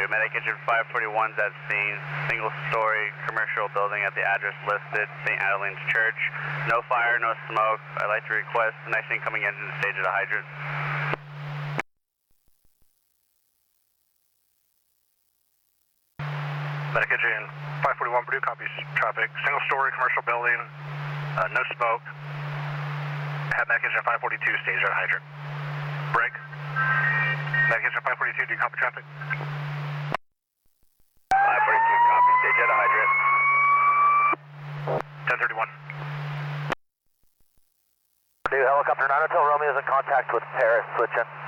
Medic Engine 541's at scene. Single-story commercial building at the address listed, St. Adeline's Church. No fire, no smoke. I'd like to request an nice incoming engine stage at a hydrant. Medic Engine 541 Purdue copies traffic. Single-story commercial building, no smoke. Have Medic Engine 542 stage at a hydrant. Break. Medic Engine 542, do you copy traffic? 542, copy, stage at a hydrant. 1031. Purdue helicopter 9 Hotel Romeo is in contact with Paris, switch in.